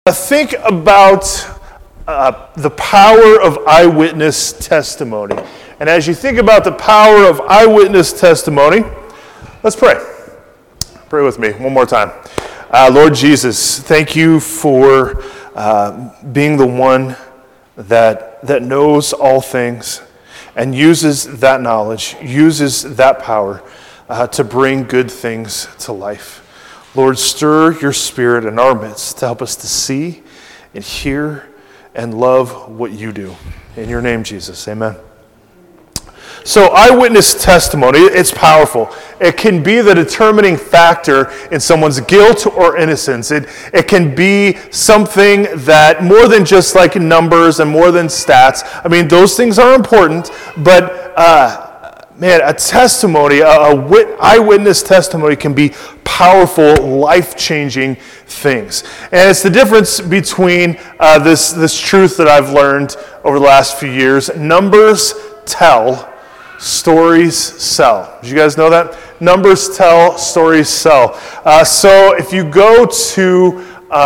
Think about the power of eyewitness testimony. And as you think about the power of eyewitness testimony, let's pray. Pray with me one more time. Lord Jesus, thank you for being the one that knows all things and uses that knowledge, uses that power to bring good things to life. Lord, stir your spirit in our midst to help us to see and hear and love what you do. In your name, Jesus, amen. So eyewitness testimony, it's powerful. It can be the determining factor in someone's guilt or innocence. It can be something that more than just like numbers and more than stats. I mean, those things are important, but a testimony, eyewitness testimony can be powerful, life-changing things. And it's the difference between this truth that I've learned over the last few years. Numbers tell, stories sell. Did you guys know that? Numbers tell, stories sell. So if you go to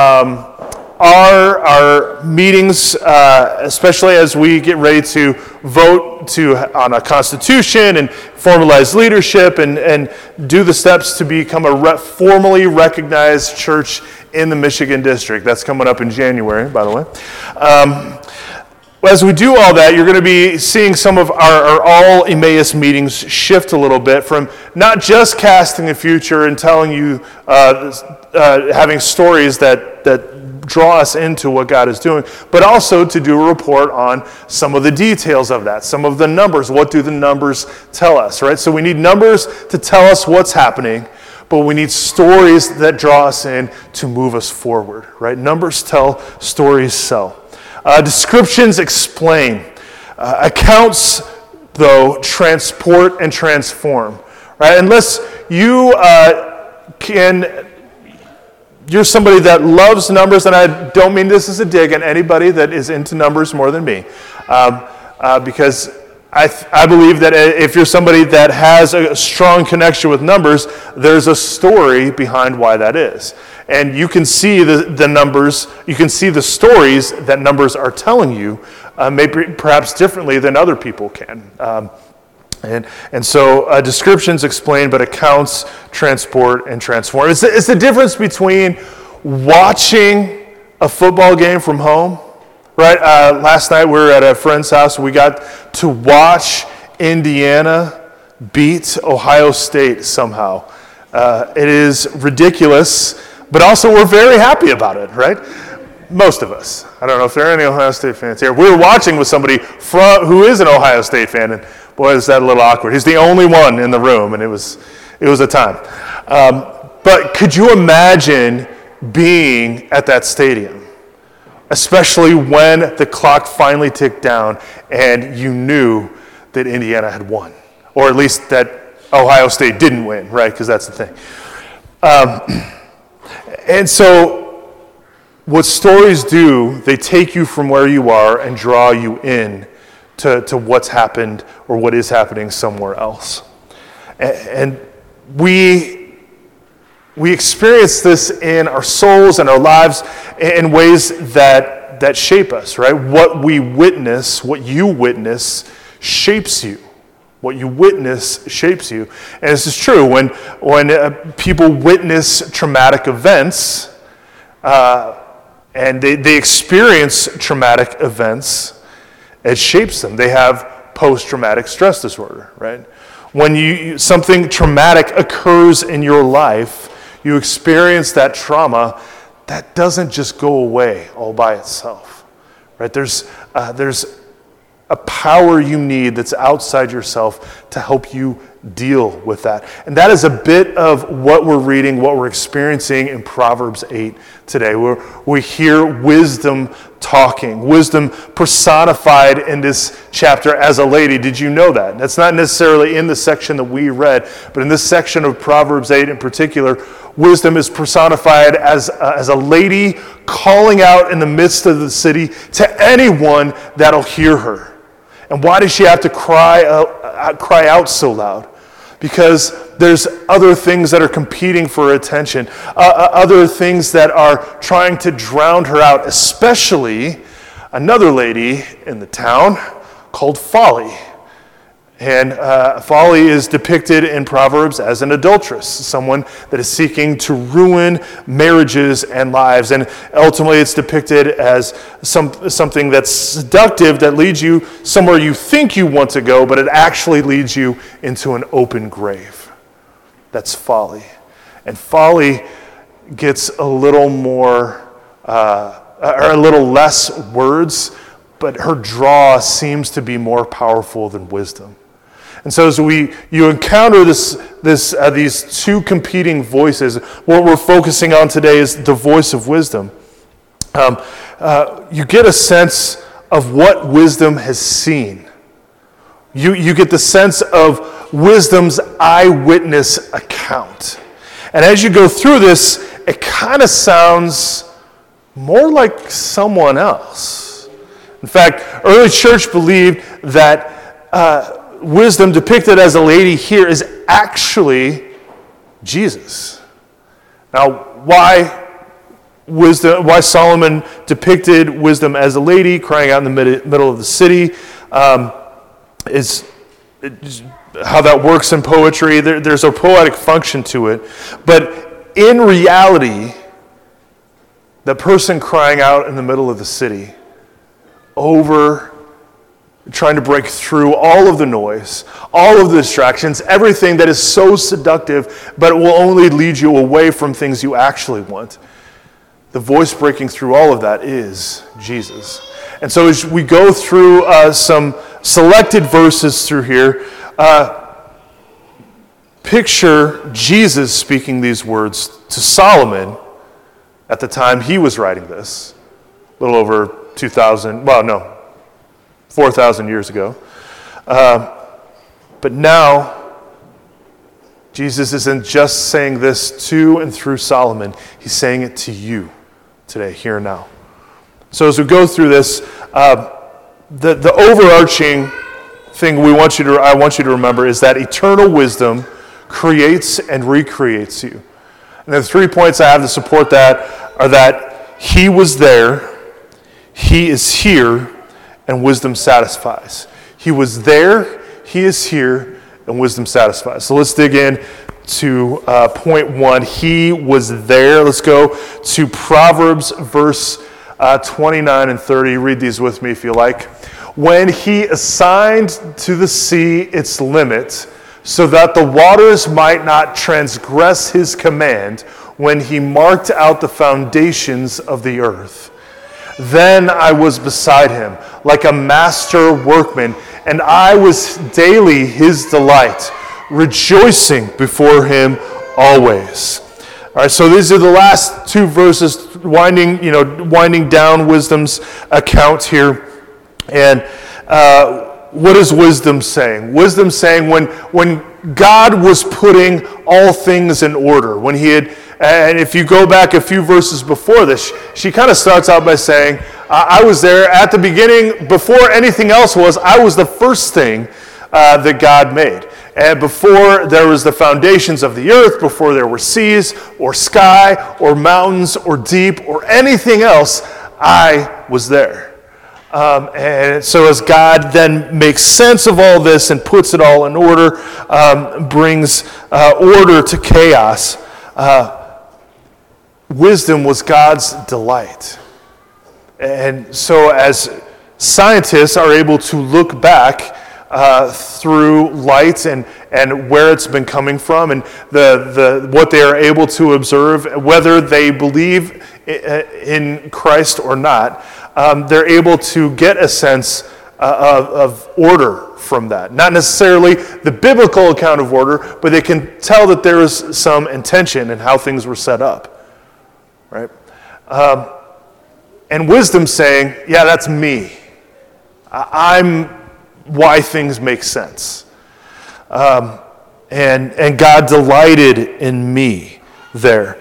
our meetings, especially as we get ready to vote on a constitution and formalize leadership and do the steps to become a formally recognized church in the Michigan district. That's coming up in January, by the way. As we do all that, you're going to be seeing some of our all Emmaus meetings shift a little bit from not just casting the future and telling you, having stories that draw us into what God is doing, but also to do a report on some of the details of that, some of the numbers. What do the numbers tell us, right? So we need numbers to tell us what's happening, but we need stories that draw us in to move us forward, right? Numbers tell, stories sell. Descriptions explain. Accounts, though, transport and transform, right? Unless you you're somebody that loves numbers, and I don't mean this as a dig at anybody that is into numbers more than me, because I believe that if you're somebody that has a strong connection with numbers, there's a story behind why that is. And you can see the numbers, you can see the stories that numbers are telling you, maybe perhaps differently than other people can. And so descriptions explain, but accounts transport and transform. It's the difference between watching a football game from home, right? Last night we were at a friend's house. We got to watch Indiana beat Ohio State somehow. It is ridiculous, but also we're very happy about it, right? Most of us. I don't know if there are any Ohio State fans here. We were watching with somebody who is an Ohio State fan, and boy, is that a little awkward. He's the only one in the room, and it was a time. But could you imagine being at that stadium, especially when the clock finally ticked down and you knew that Indiana had won, or at least that Ohio State didn't win, right? Because that's the thing. And so what stories do, they take you from where you are and draw you in to what's happened or what is happening somewhere else. And we experience this in our souls and our lives in ways that shape us, right? What we witness, what you witness, shapes you. What you witness shapes you. And this is true. When people witness traumatic events, and they experience traumatic events, it shapes them. They have post-traumatic stress disorder, right? When something traumatic occurs in your life, you experience that trauma, that doesn't just go away all by itself, right? There's a power you need that's outside yourself to help you deal with that. And that is a bit of what we're reading, what we're experiencing in Proverbs 8 today, where we hear wisdom talking, wisdom personified in this chapter as a lady. Did you know that? That's not necessarily in the section that we read, but in this section of Proverbs 8 in particular, wisdom is personified as a lady calling out in the midst of the city to anyone that'll hear her. And why does she have to cry out so loud? because there's other things that are competing for her attention, other things that are trying to drown her out, especially another lady in the town called Folly. And Folly is depicted in Proverbs as an adulteress, someone that is seeking to ruin marriages and lives. And ultimately it's depicted as something that's seductive, that leads you somewhere you think you want to go, but it actually leads you into an open grave. That's Folly. And Folly gets a little more, or a little less words, but her draw seems to be more powerful than wisdom. And so as you encounter these two competing voices, what we're focusing on today is the voice of wisdom. You get a sense of what wisdom has seen. You get the sense of wisdom's eyewitness account. And as you go through this, it kind of sounds more like someone else. In fact, early church believed that wisdom depicted as a lady here is actually Jesus. Now, why Solomon depicted wisdom as a lady crying out in the middle of the city is how that works in poetry. There's a poetic function to it. But in reality, the person crying out in the middle of the city trying to break through all of the noise, all of the distractions, everything that is so seductive, but it will only lead you away from things you actually want. The voice breaking through all of that is Jesus. And so as we go through some selected verses through here, picture Jesus speaking these words to Solomon at the time he was writing this, a little over 4,000 years ago. But now, Jesus isn't just saying this to and through Solomon. He's saying it to you today, here and now. So as we go through this, the overarching thing I want you to remember is that eternal wisdom creates and recreates you. And the 3 points I have to support that are that He was there, He is here, and wisdom satisfies. He was there, He is here, and wisdom satisfies. So let's dig in to point 1. He was there. Let's go to Proverbs verse 29 and 30. Read these with me if you like. When He assigned to the sea its limit, so that the waters might not transgress His command, when He marked out the foundations of the earth. Then I was beside Him, like a master workman, and I was daily His delight, rejoicing before Him always. All right, so these are the last two verses, winding down wisdom's account here. And what is wisdom saying? Wisdom saying when God was putting all things in order, when He had. And if you go back a few verses before this, she kind of starts out by saying, I was there at the beginning, before anything else was, I was the first thing that God made. And before there was the foundations of the earth, before there were seas or sky or mountains or deep or anything else, I was there. And so as God then makes sense of all this and puts it all in order, brings order to chaos, wisdom was God's delight. And so as scientists are able to look back through light and where it's been coming from and what they are able to observe, whether they believe in Christ or not, they're able to get a sense of order from that. Not necessarily the biblical account of order, but they can tell that there is some intention in how things were set up. Right? And wisdom saying, yeah, that's me. I'm why things make sense. And God delighted in me there.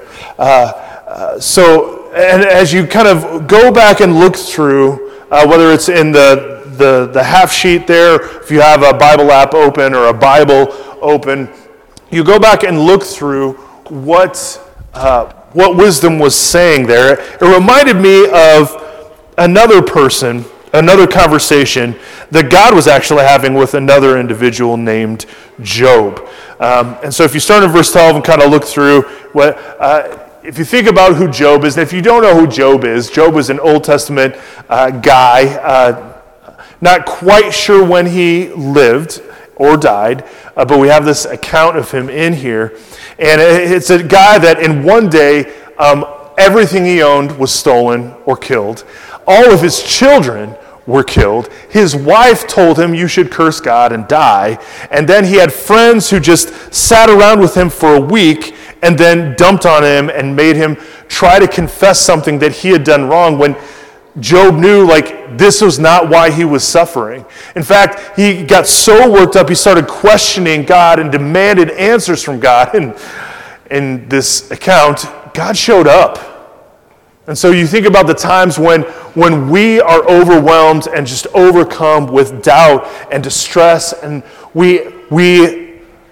So, and as you kind of go back and look through, whether it's in the half sheet there, if you have a Bible app open or a Bible open, you go back and look through what wisdom was saying there, it reminded me of another person, another conversation that God was actually having with another individual named Job. And so if you start in verse 12 and kind of look through what, if you think about who Job is, and if you don't know who Job was an Old Testament guy, not quite sure when he lived or died, but we have this account of him in here. And it's a guy that in one day, everything he owned was stolen or killed. All of his children were killed. His wife told him, "You should curse God and die." And then he had friends who just sat around with him for a week and then dumped on him and made him try to confess something that he had done wrong when Job knew, this was not why he was suffering. In fact, he got so worked up, he started questioning God and demanded answers from God. And in this account, God showed up. And so you think about the times when we are overwhelmed and just overcome with doubt and distress, and we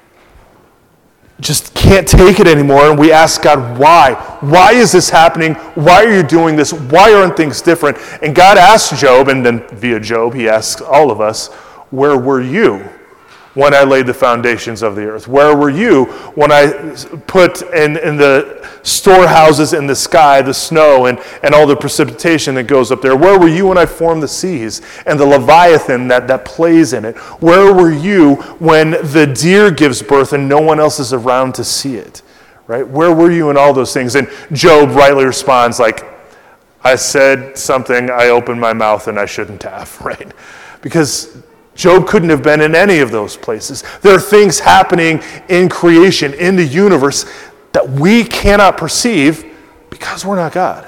just can't take it anymore, and we ask God, why? Why is this happening? Why are you doing this? Why aren't things different? And God asked Job, and then via Job, he asks all of us, where were you when I laid the foundations of the earth? Where were you when I put in the storehouses in the sky, the snow and all the precipitation that goes up there? Where were you when I formed the seas and the Leviathan that plays in it? Where were you when the deer gives birth and no one else is around to see it? Right? Where were you in all those things? And Job rightly responds I said something, I opened my mouth and I shouldn't have, right? Because Job couldn't have been in any of those places. There are things happening in creation, in the universe, that we cannot perceive because we're not God.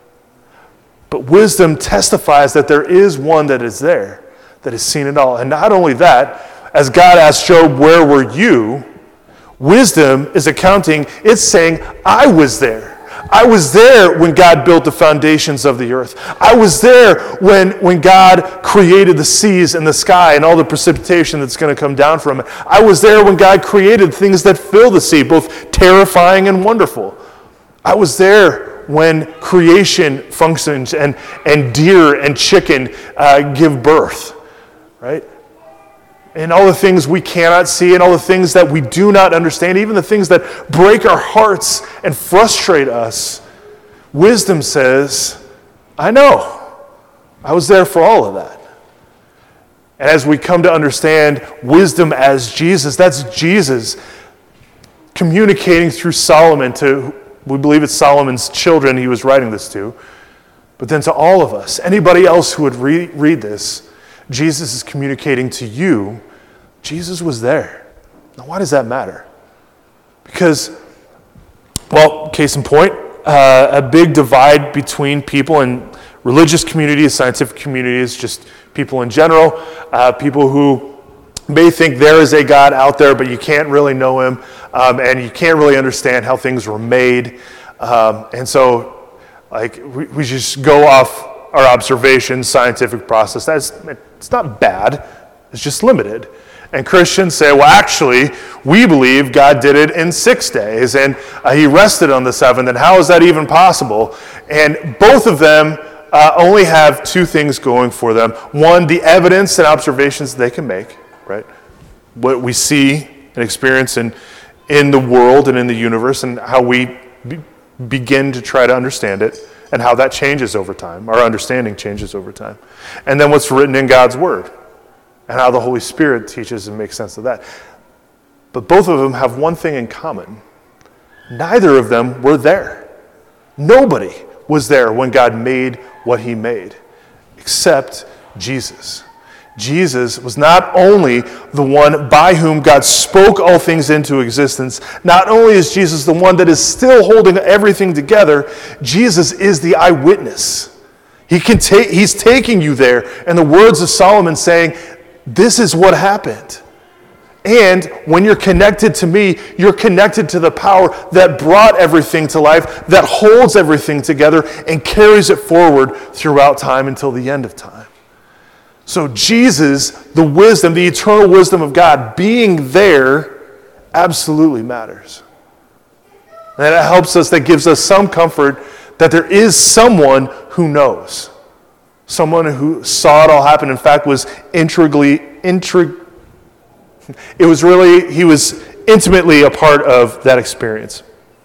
But wisdom testifies that there is one that is there, that has seen it all. And not only that, as God asked Job, where were you? Wisdom is accounting, it's saying, I was there. I was there when God built the foundations of the earth. I was there when God created the seas and the sky and all the precipitation that's going to come down from it. I was there when God created things that fill the sea, both terrifying and wonderful. I was there when creation functions and deer and chicken give birth, right? And all the things we cannot see and all the things that we do not understand, even the things that break our hearts and frustrate us, wisdom says, I know. I was there for all of that. And as we come to understand wisdom as Jesus, that's Jesus communicating through Solomon to, we believe it's Solomon's children he was writing this to, but then to all of us, anybody else who would read this, Jesus is communicating to you, Jesus was there. Now, why does that matter? Because, well, case in point, a big divide between people in religious communities, scientific communities, just people in general, people who may think there is a God out there, but you can't really know him, and you can't really understand how things were made. And so, we just go off our observations, scientific process. It's not bad, it's just limited. And Christians say, well, actually, we believe God did it in 6 days, and he rested on the seventh, and how is that even possible? And both of them only have two things going for them. One, the evidence and observations they can make, right? What we see and experience in the world and in the universe, and how we begin to try to understand it, and how that changes over time. Our understanding changes over time. And then what's written in God's Word, and how the Holy Spirit teaches and makes sense of that. But both of them have one thing in common. Neither of them were there. Nobody was there when God made what he made, except Jesus. Jesus was not only the one by whom God spoke all things into existence, not only is Jesus the one that is still holding everything together, Jesus is the eyewitness. He's taking you there. And the words of Solomon saying, this is what happened. And when you're connected to me, you're connected to the power that brought everything to life, that holds everything together and carries it forward throughout time until the end of time. So Jesus, the wisdom, the eternal wisdom of God, being there absolutely matters. And that helps us, that gives us some comfort that there is someone who knows. Someone who saw it all happen, in fact, was he was intimately a part of that experience.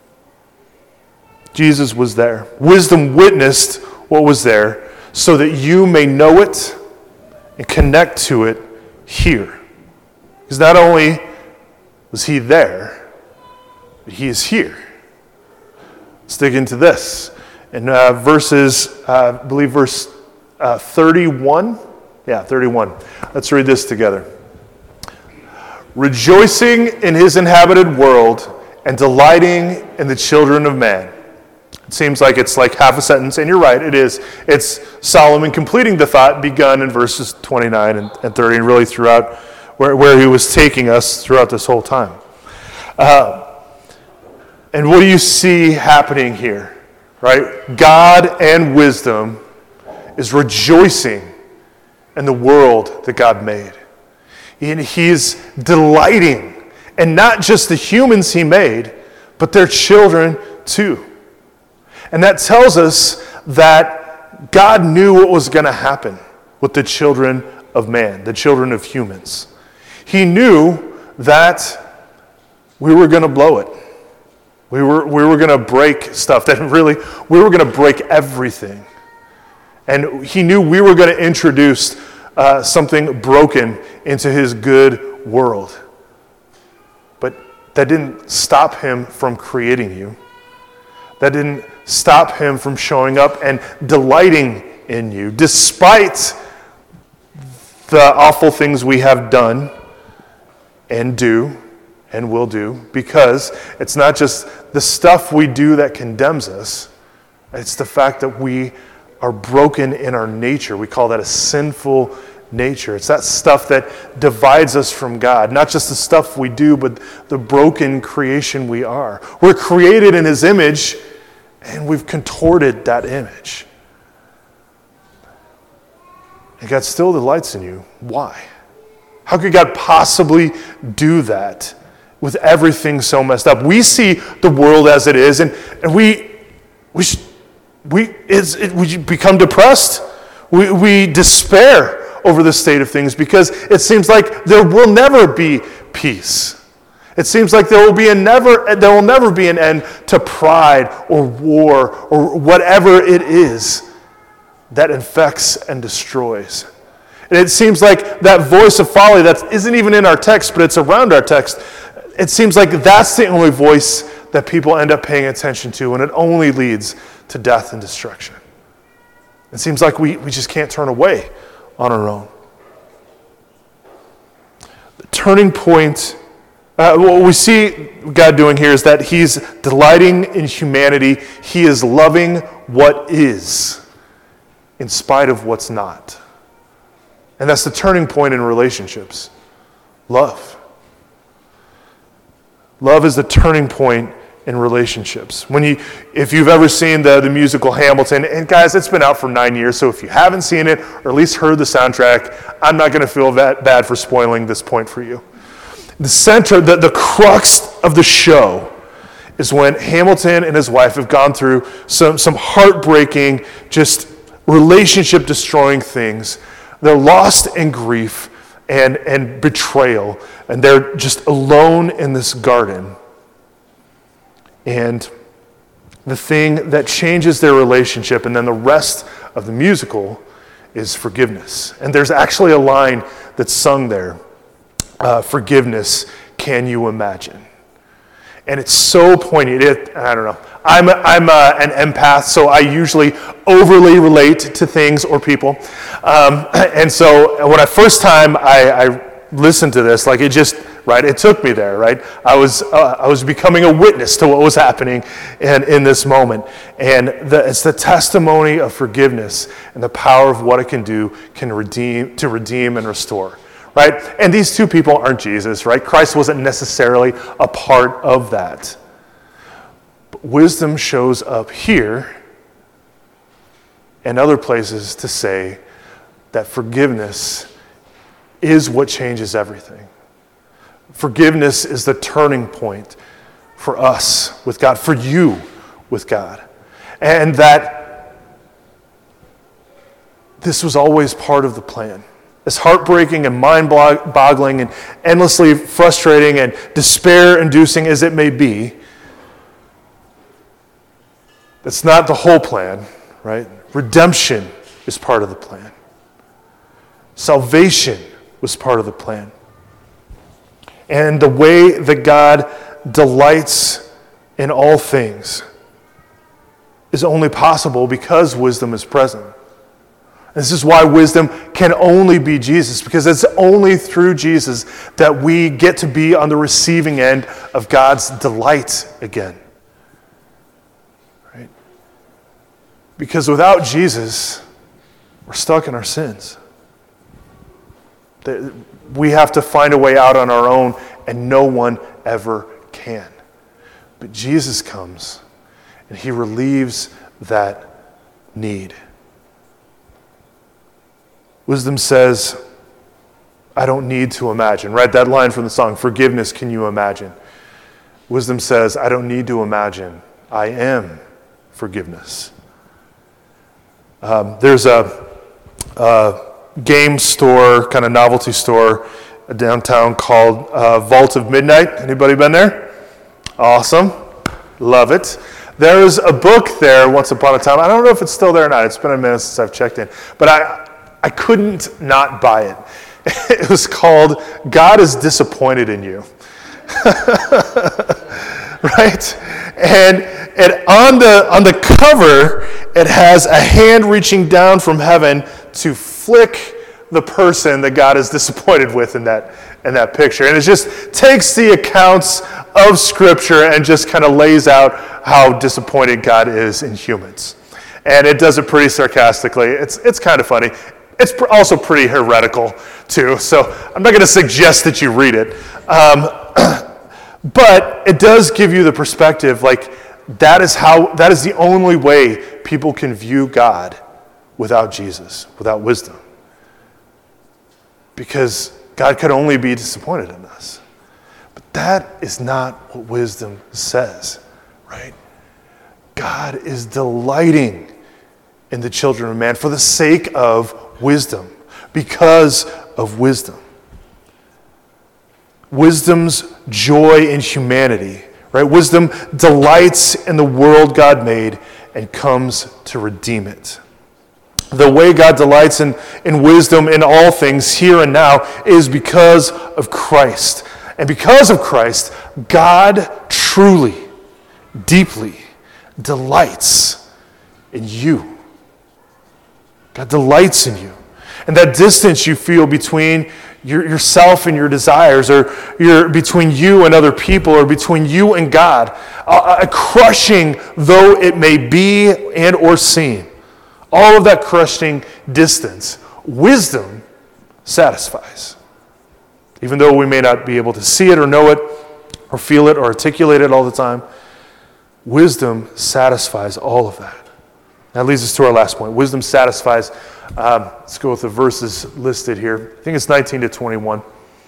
Jesus was there. Wisdom witnessed what was there so that you may know it and connect to it here. Because not only was he there, but he is here. Let's dig into this. In verse 31. Yeah, 31. Let's read this together. Rejoicing in his inhabited world and delighting in the children of man. It seems like it's like half a sentence, and you're right, it is. It's Solomon completing the thought begun in verses 29 and 30, and really throughout where he was taking us throughout this whole time. And what do you see happening here? Right? God and wisdom is rejoicing in the world that God made. And he's delighting, and not just the humans he made, but their children too. And that tells us that God knew what was going to happen with the children of man, the children of humans. He knew that we were going to blow it. We were going to break stuff that really, we were going to break everything. And he knew we were going to introduce something broken into his good world. But that didn't stop him from creating you. That didn't stop him from showing up and delighting in you, despite the awful things we have done and do and will do, because it's not just the stuff we do that condemns us, it's the fact that we are broken in our nature. We call that a sinful nature. It's that stuff that divides us from God, not just the stuff we do, but the broken creation we are. We're created in his image, and we've contorted that image. And God still delights in you. Why? How could God possibly do that with everything so messed up? We see the world as it is, and we become depressed. We despair over the state of things because it seems like there will never be peace. It seems like there will never be an end to pride or war or whatever it is that infects and destroys. And it seems like that voice of folly that isn't even in our text, but it's around our text, it seems like that's the only voice that people end up paying attention to, and it only leads to death and destruction. It seems like we just can't turn away on our own. The turning point, what we see God doing here is that he's delighting in humanity. He is loving what is in spite of what's not. And that's the turning point in relationships. Love. Love is the turning point in relationships. If you've ever seen the musical Hamilton, and guys, it's been out for 9 years, so if you haven't seen it, or at least heard the soundtrack, I'm not going to feel that bad for spoiling this point for you. The center, the crux of the show is when Hamilton and his wife have gone through some heartbreaking, just relationship-destroying things. They're lost in grief and betrayal, and they're just alone in this garden. And the thing that changes their relationship, and then the rest of the musical, is forgiveness. And there's actually a line that's sung there, forgiveness, can you imagine? And it's so poignant. I don't know. I'm an empath, so I usually overly relate to things or people. And so when first time I listened to this, like it took me there, right? I was becoming a witness to what was happening in this moment. And it's the testimony of forgiveness and the power of what it can do to redeem and restore. Right? And these two people aren't Jesus, right? Christ wasn't necessarily a part of that. But wisdom shows up here and other places to say that forgiveness is what changes everything. Forgiveness is the turning point for us with God, for you with God. And that this was always part of the plan. As heartbreaking and mind-boggling and endlessly frustrating and despair-inducing as it may be, that's not the whole plan, right? Redemption is part of the plan. Salvation was part of the plan. And the way that God delights in all things is only possible because wisdom is present. This is why wisdom can only be Jesus, because it's only through Jesus that we get to be on the receiving end of God's delight again. Right? Because without Jesus, we're stuck in our sins. We have to find a way out on our own, and no one ever can. But Jesus comes, and he relieves that need. Wisdom says, I don't need to imagine. Right? That line from the song, forgiveness, can you imagine? Wisdom says, I don't need to imagine. I am forgiveness. There's a game store, kind of novelty store downtown called Vault of Midnight. Anybody been there? Awesome. Love it. There's a book there once upon a time. I don't know if it's still there or not. It's been a minute since I've checked in. But I couldn't not buy it. It was called God is Disappointed in You. Right? And on the cover, it has a hand reaching down from heaven to flick the person that God is disappointed with in that picture. And it just takes the accounts of Scripture and just kind of lays out how disappointed God is in humans. And it does it pretty sarcastically. It's kind of funny. It's also pretty heretical, too. So I'm not going to suggest that you read it. But it does give you the perspective, like, that is the only way people can view God without Jesus, without wisdom. Because God could only be disappointed in us. But that is not what wisdom says, right? God is delighting in the children of man for the sake of wisdom, because of wisdom. Wisdom's joy in humanity, right? Wisdom delights in the world God made and comes to redeem it. The way God delights in wisdom in all things here and now is because of Christ. And because of Christ, God truly, deeply delights in you. God delights in you. And that distance you feel between yourself and your desires, or between you and other people, or between you and God, crushing though it may be and or seem, all of that crushing distance, wisdom satisfies. Even though we may not be able to see it or know it or feel it or articulate it all the time, wisdom satisfies all of that. That leads us to our last point. Wisdom satisfies. Let's go with the verses listed here. I think it's 19 to 21.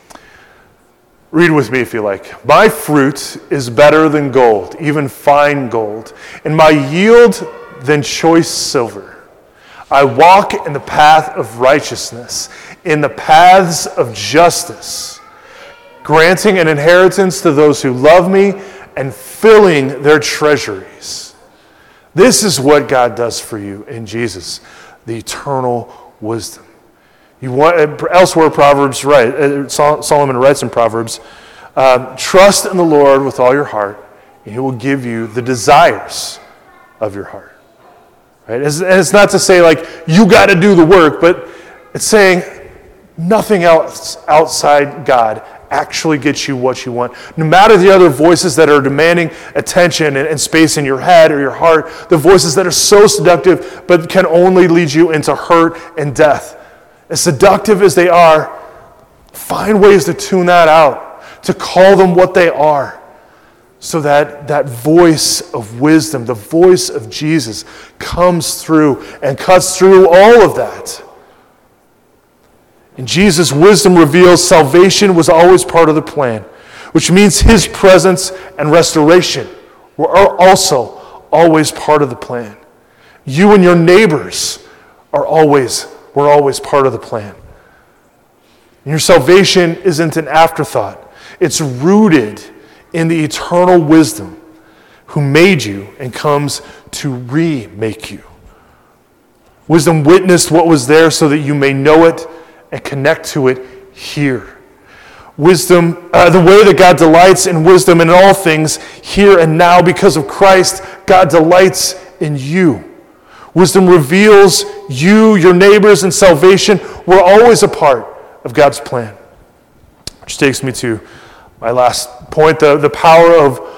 Read with me if you like. My fruit is better than gold, even fine gold, and my yield than choice silver. I walk in the path of righteousness, in the paths of justice, granting an inheritance to those who love me and filling their treasuries. This is what God does for you in Jesus, the eternal wisdom. Elsewhere, Proverbs, Solomon writes in Proverbs, trust in the Lord with all your heart, and he will give you the desires of your heart. Right? And it's not to say, like, you got to do the work, but it's saying nothing else outside God actually gets you what you want. No matter the other voices that are demanding attention and space in your head or your heart, the voices that are so seductive but can only lead you into hurt and death. As seductive as they are, find ways to tune that out, to call them what they are, so that that voice of wisdom, the voice of Jesus, comes through and cuts through all of that. In Jesus, wisdom reveals salvation was always part of the plan. which means his presence and restoration are also always part of the plan. You and your neighbors were always part of the plan. And your salvation isn't an afterthought. It's rooted in the eternal wisdom who made you and comes to remake you. Wisdom witnessed what was there so that you may know it and connect to it here. Wisdom, the way that God delights in wisdom in all things here and now because of Christ, God delights in you. Wisdom reveals you, your neighbors, and salvation. We're always a part of God's plan. Which takes me to my last point, the power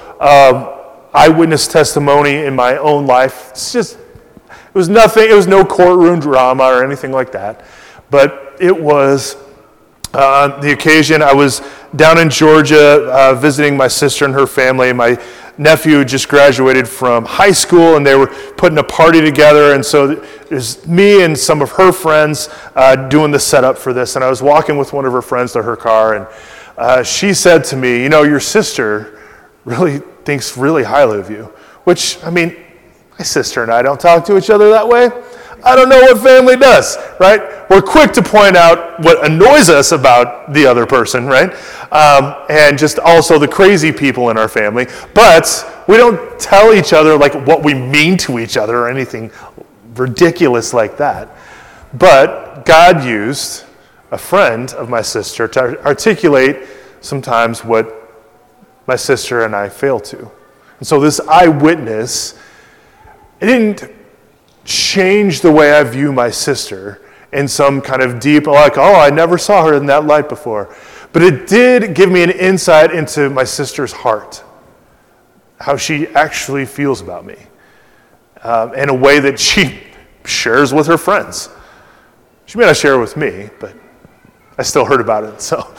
of eyewitness testimony in my own life. It was nothing, it was no courtroom drama or anything like that. But it was on the occasion I was down in Georgia visiting my sister and her family. My nephew just graduated from high school and they were putting a party together. And so there's me and some of her friends doing the setup for this. And I was walking with one of her friends to her car and she said to me, your sister really thinks really highly of you. Which, my sister and I don't talk to each other that way. I don't know what family does, right? We're quick to point out what annoys us about the other person, right? And just also the crazy people in our family. But we don't tell each other like what we mean to each other or anything ridiculous like that. But God used a friend of my sister to articulate sometimes what my sister and I fail to. And so this eyewitness, it didn't change the way I view my sister in some kind of deep, I never saw her in that light before. But it did give me an insight into my sister's heart, how she actually feels about me, in a way that she shares with her friends. She may not share it with me, but I still heard about it. So,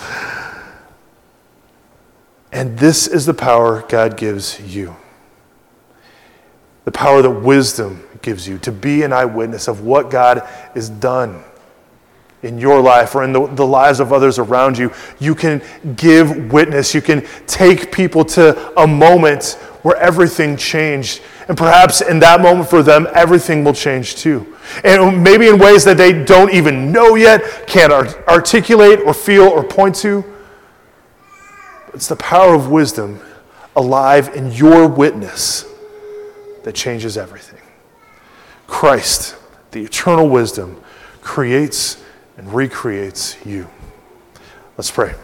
and this is the power God gives you. The power that wisdom gives you to be an eyewitness of what God has done in your life or in the lives of others around you. You can give witness. You can take people to a moment where everything changed. And perhaps in that moment for them, everything will change too. And maybe in ways that they don't even know yet, can't articulate or feel or point to. It's the power of wisdom alive in your witness that changes everything. Christ, the eternal wisdom, creates and recreates you. Let's pray.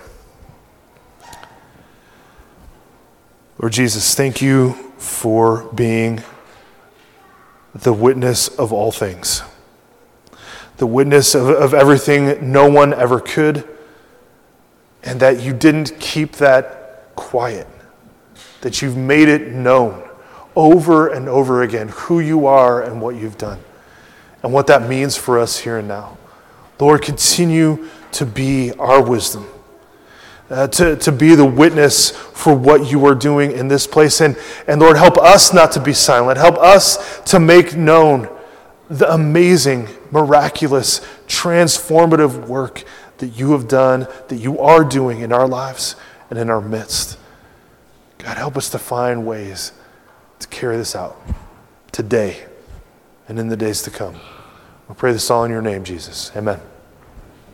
Lord Jesus, thank you for being the witness of all things, the witness of everything no one ever could, and that you didn't keep that quiet, that you've made it known over and over again who you are and what you've done and what that means for us here and now. Lord, continue to be our wisdom, to be the witness for what you are doing in this place. And Lord, help us not to be silent. Help us to make known the amazing, miraculous, transformative work that you have done, that you are doing in our lives and in our midst. God, help us to find ways to carry this out today and in the days to come. We pray this all in your name, Jesus. Amen.